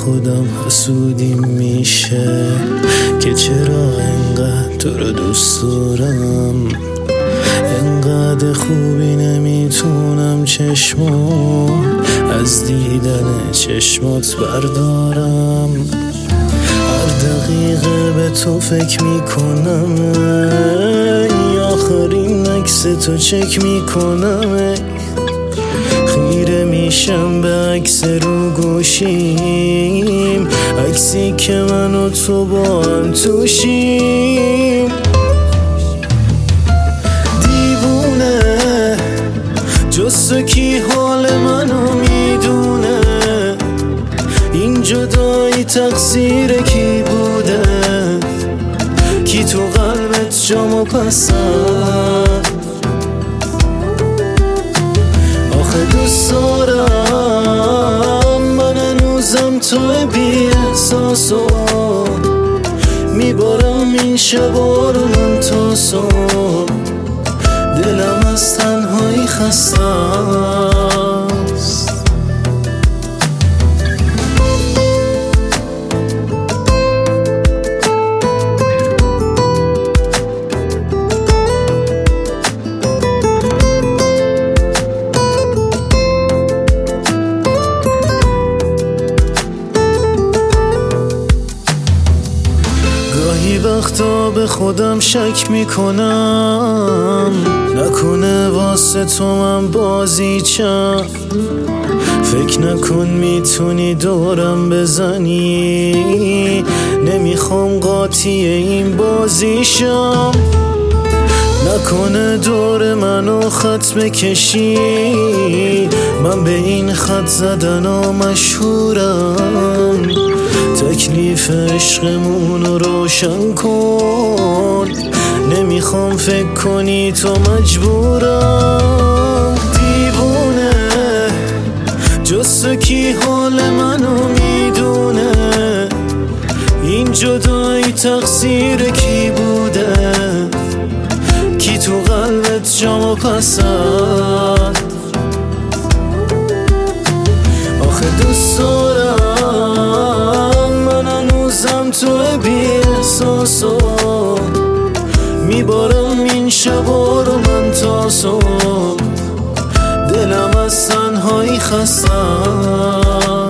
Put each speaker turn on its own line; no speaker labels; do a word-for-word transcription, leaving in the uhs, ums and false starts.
خودم حسودیم میشه که چرا انقدر تو رو دوست دارم، انقدر خوبی نمیتونم چشمو از دیدن چشمات بردارم. هر دقیقه به تو فکر میکنم، ای آخرین عکس تو چک میکنم، خیره میشم به عکس رو گوشیم، عکسی که من و تو با هم توشیم. دیوونه جز تو کی حال منو میدونه، این جدایی تقصیر کی بوده، کی تو قلبت جامو پسند. آخه دوست دارم من هنوزم تو بی احساسو، میبارم این شبا رو من تا صبح، دلم از تنهایی خسته است. گاهی وقتا به خودم شک میکنم، نکنه واسه تو من بازیچم، فکر نکن میتونی دورم بزنی، نمیخوام قاطی این بازیشم، نکنه دور منو خط بکشی، من به این خط زدن ها مشهورم، تکلیف عشقمون رو روشن کن، نمیخوام فکر کنی تو مجبورم. دیوونه جز تو کی حال منو میدونه، این جدایی تقصیر کی بوده، کی تو قلبت جامو پسند. آخه دوست دارم من هنوزم تو بی احساسو، میبارم این شبا رو من تا صبح، دلم از تنهایی خستم.